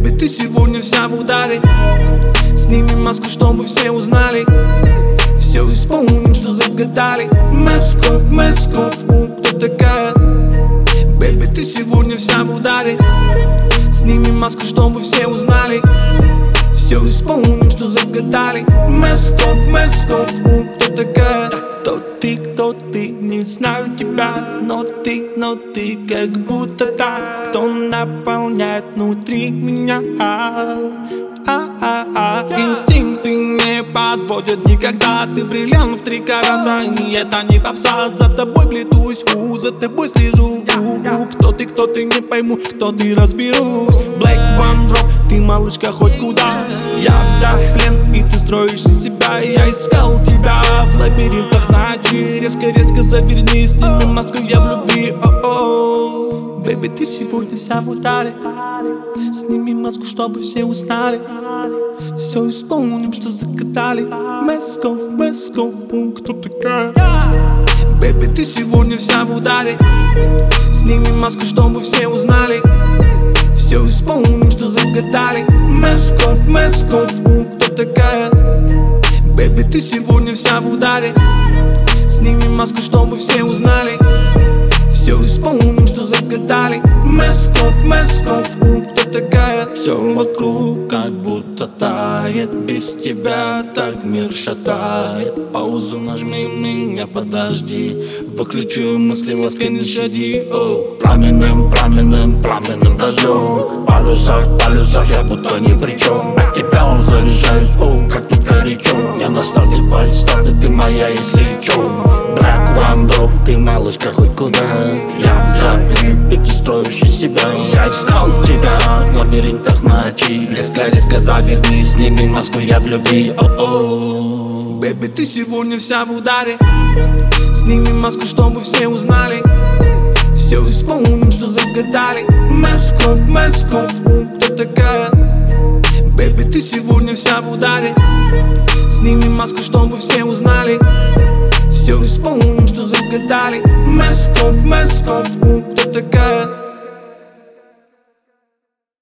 Бэби, ты сегодня вся в ударе. Сними маску, чтобы все узнали. Все исполним, что загадали. Мэсков, кто такая? Бэби, ты сегодня вся в ударе. Сними маску, чтобы все узнали. Все исполним, что загадали. Мэсков, кто такая? Кто ты, не знаю тебя. Но ты, как будто так. Кто наполняет внутри меня. Инстинкты не подводят никогда. Ты бриллиант в 3 карата. И это не попса. За тобой плетусь, за тобой слежу. Кто ты, не пойму. Кто ты, разберусь. Black One Drop, ты малышка хоть куда. Я вся в плен, и ты строишь из себя. Я искал тебя в лабиринтах ночи. Резко заверни, сними маску, я в любви. Бэби, ты сегодня вся в ударе. Сними маску, чтобы все узнали. Все исполним, что загадали. Мэсков, кто такая? Бэби, ты сегодня вся в ударе. Сними маску, чтобы все узнали. Все исполним, что загадали. Мэсков, кто такая? Бэби, ты сегодня вся в ударе. Сними маску, чтобы все узнали. Все исполним, что загадали. Мэсков, кто такая? Все вокруг как будто тает. Без тебя так мир шатает. Паузу нажми, меня подожди. Выключу мысли, лаской не щади. Пламенным дождем. Полюсах я будто ни при чем. От тебя заряжаюсь, как тут горячо. Я на старте фальстарте, ты моя, если чё. Black One Drop, ты малышка хоть куда. Я в запре, и ты строишь из себя. Я искал тебя в лабиринтах ночи. Резко заверни, сними маску, я в любви. Бэби, ты сегодня вся в ударе. Сними маску, чтобы все узнали. Все исполним, что загадали. Мэсков, кто такая? Бэби, ты сегодня вся в ударе. Сними маску, чтобы все узнали. Все исполним, что загадали. Мэсков, кто такая?